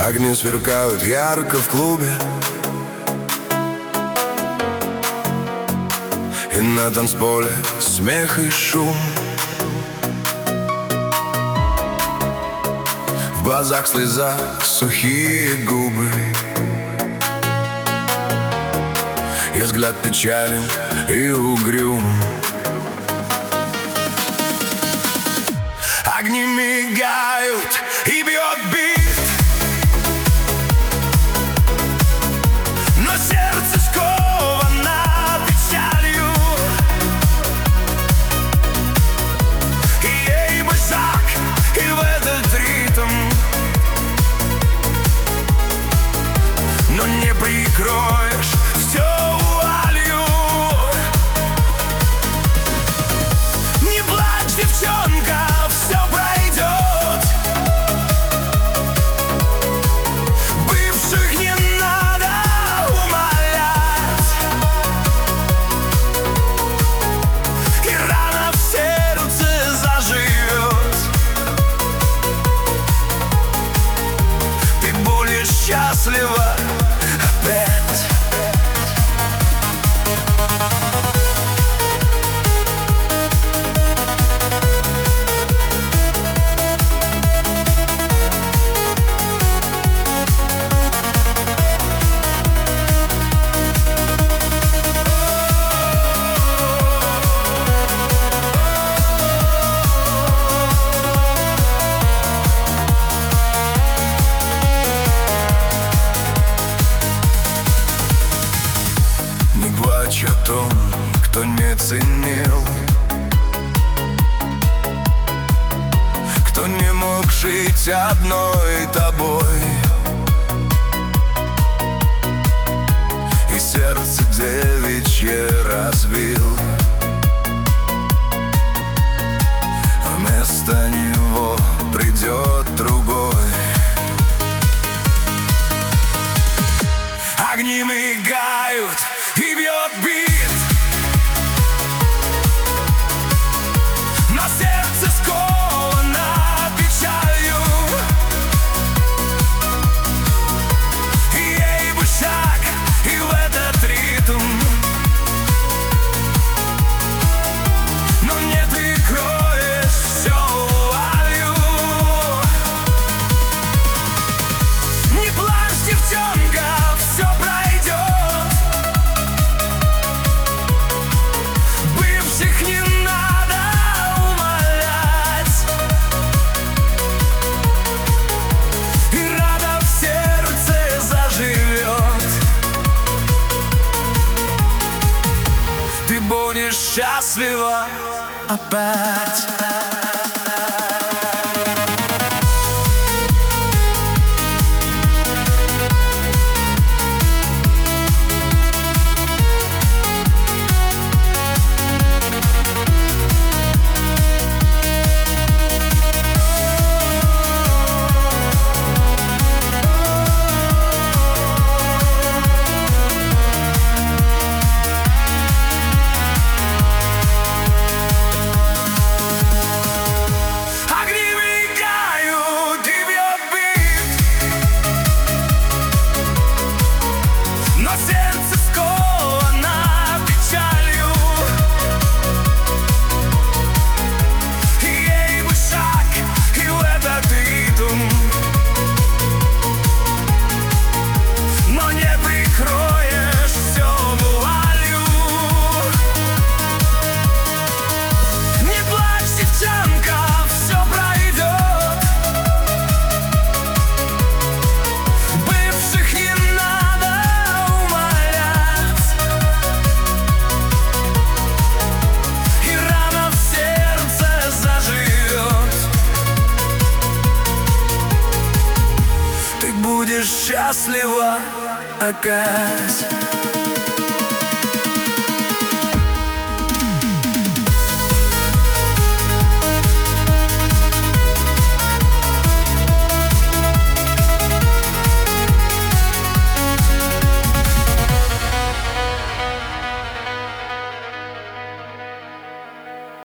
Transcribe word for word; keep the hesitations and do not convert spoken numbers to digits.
Огни сверкают ярко в клубе, и на танцполе смех и шум. В глазах слеза, сухие губы, и взгляд печален и угрюм. Огни мигают и бьет бит, но сердце сковано печалью, и ей бы шаг, и в этот ритм, но не прикроешь все вуалью. Не плачь, девчонка, все пройдет. Бывших не надо умолять, и рана в сердце заживет. Ты будешь счастлива опять. Не плачь о том, кто не ценил, кто не мог жить одной тобой, и сердце девичье разбил. А вместо него придет другой. Огни мигают и бьет бит, но сердце сковано печалью, и ей бы шаг, и в этот ритм, но не ты кроешь все вуалью. Не плачь, девчонка, все пройдет. Бывших не надо умолять, и рана в сердце заживет. Ты будешь счастлива опять. Будешь счастлива опять.